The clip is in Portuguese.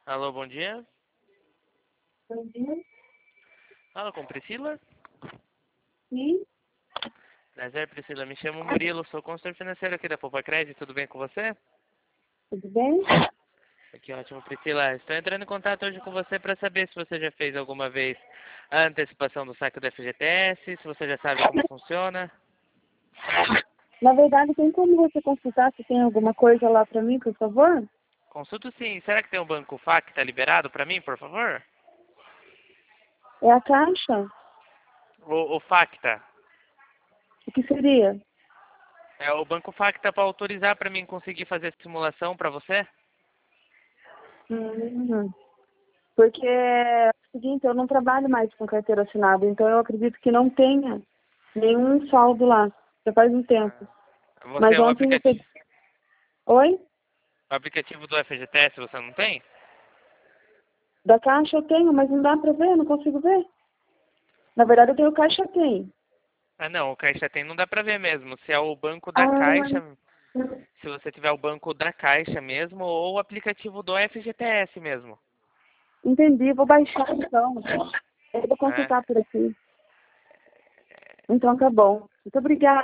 Alô, bom dia. Bom dia. Fala com Priscila? Sim, Prazer, Priscila. Me chamo Murilo, sou consultor financeiro aqui da Poupa Crédito. Tudo bem com você? tudo bem? Aqui, ótimo, Priscila. Estou entrando em contato hoje com você para saber se você já fez alguma vez a antecipação do saque do FGTS, se você já sabe como funciona. Na verdade, tem como você consultar se tem alguma coisa lá para mim, por favor? Consulto sim. Será que tem um banco FAC que está liberado para mim, por favor? É a Caixa? O FACTA. O que seria? É o banco FACTA para autorizar para mim conseguir fazer simulação para você? Hum, Porque é o seguinte, eu não trabalho mais com carteira assinada, então eu acredito que não tenha nenhum saldo lá. Já faz um tempo. Você Mas é o ontem eu aplicativo, peguei... Oi? o aplicativo do FGTS, você não tem? Da Caixa eu tenho, mas não dá para ver, eu não consigo ver. Na verdade, eu tenho Caixa Tem. Ah, não, o Caixa tem não dá pra ver mesmo. Se é o banco da Ah, Caixa, se você tiver o banco da Caixa mesmo, ou o aplicativo do FGTS mesmo. entendi, vou baixar então. Eu vou Né? consultar por aqui. Então tá bom. Muito obrigada.